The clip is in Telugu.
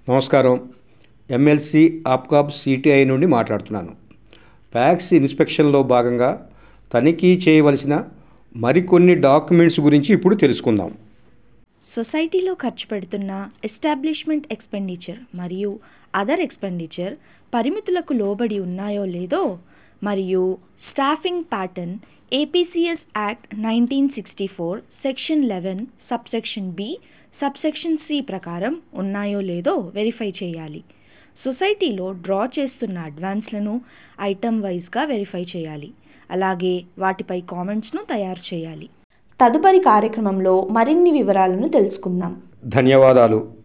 నమస్కారం. ఎమ్మెల్సీ ఆప్కాబ్ సిటిఐ నుండి మాట్లాడుతున్నాను. ప్యాక్స్ ఇన్స్పెక్షన్లో భాగంగా తనిఖీ చేయవలసిన మరికొన్ని డాక్యుమెంట్స్ గురించి ఇప్పుడు తెలుసుకుందాం. సొసైటీలో ఖర్చు పెడుతున్న ఎస్టాబ్లిష్మెంట్ ఎక్స్పెండిచర్ మరియు అదర్ ఎక్స్పెండిచర్ పరిమితులకు లోబడి ఉన్నాయో లేదో, మరియు staffing pattern APCS act 1964 section 11 subsection B subsection C ప్రకారం ఉన్నాయో లేదో వెరిఫై చేయాలి. సొసైటీలో డ్రా చేస్తున్న అడ్వాన్స్లను ఐటమ్ వైజ్గా వెరిఫై చేయాలి. అలాగే వాటిపై కామెంట్స్ను తయారు చేయాలి. తదుపరి కార్యక్రమంలో మరిన్ని వివరాలను తెలుసుకుందాం. ధన్యవాదాలు.